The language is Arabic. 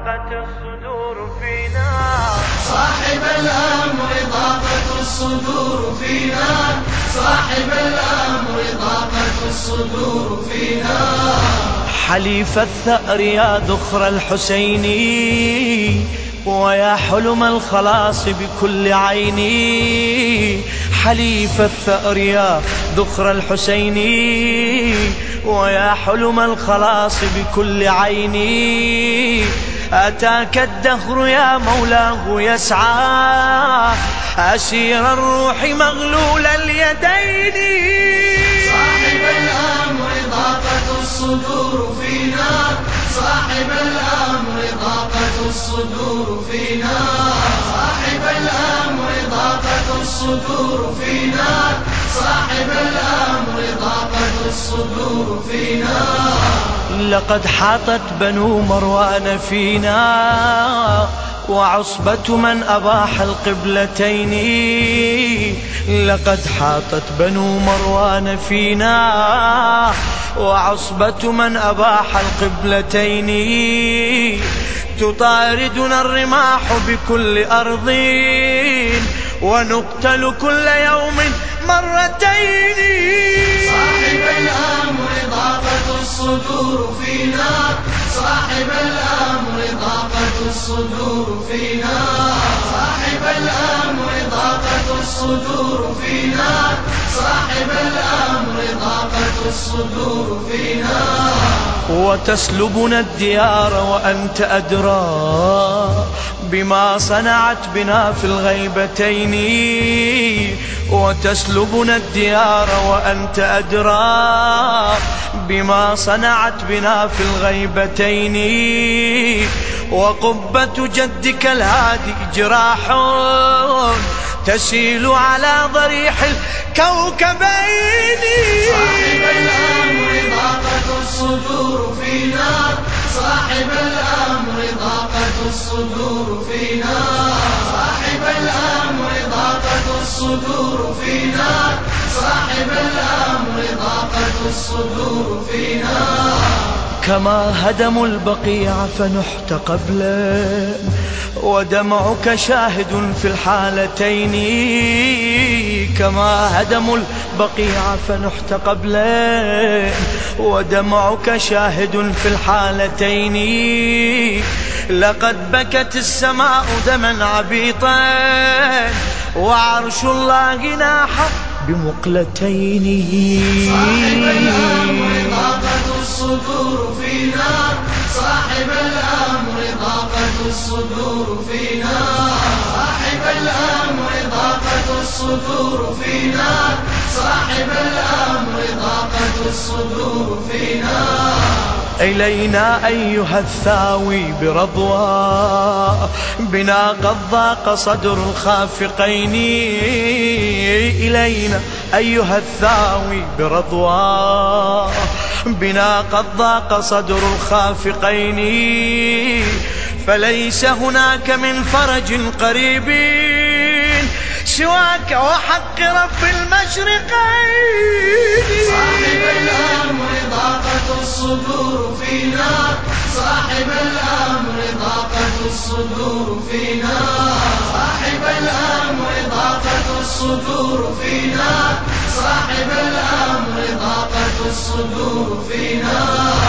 ضاقت الصدور فينا. صاحب الأمر ضاقت الصدور فينا، صاحب الأمر ضاقت الصدور فينا. حليف الثأر يا ذخر الحسيني، ويا حلم الخلاص بكل عيني. حليف الثأر يا ذخر الحسيني، ويا حلم الخلاص بكل عيني. أتاك الدهر يا مولاه يسعى، أسير الروح مغلول اليدين. صاحب الأمر ضاقت الصدور فينا، صاحب الأمر ضاقت الصدور فينا، صاحب الأمر ضاقت الصدور فينا، صاحب الأمر ضاقت الصدور فينا. لقد حاطت بنو مروان فينا، وعصبة من أباح القبلتين. لقد حاطت بنو مروان فينا، وعصبة من أباح القبلتين. تطاردنا الرماح بكل أرض، ونقتل كل يوم مرتين. صاحب الأمر ضاقت الصدور فينا، صاحب الأمر ضاقت الصدور فينا، صاحب الأمر ضاقت الصدور فينا، صاحب الأمر ضاقت الصدور فينا. وتسلبنا الديار وأنت أدرى بما صنعت بنا في الغيبتين. وتسلبنا الديار وأنت أدرى بما صنعت بنا في الغيبتين. وقبة جدك الهادي جراح تسيل على ضريح الكوكبين. صاحب الأمر ضاقت الصدور فينا، صاحب الأمر ضاقت الصدور فينا، صاحب الأمر ضاقت الصدور فينا، صاحب الأمر ضاقت الصدور فينا. كما هدموا البقيع فنحت قبلا، ودمعك شاهد في الحالتين. كما هدموا البقيع فنحت قبلا، ودمعك شاهد في الحالتين. لقد بكت السماء دما عبيطا، وعرش الله ناح بمقلتين. صاحب الأمر ضاقت الصدور فينا، صاحب الأمر ضاقت الصدور فينا، صاحب الأمر ضاقت الصدور فينا، صاحب الأمر ضاقت الصدور فينا. إلينا أيها الثاوي برضوى، بنا قد ضاق صدر الخافقين. إلينا أيها الثاوي برضوى، بنا قد ضاق صدر الخافقين. فليس هناك من فرج قريب سواك وحق رب المشرقين. صاحب الأمر ضاقت الصدور فينا، صاحب الأمر ضاقت الصدور فينا، صاحب الأمر ضاقت الصدور فينا، صاحب الأمر ضاقت الصدور فينا.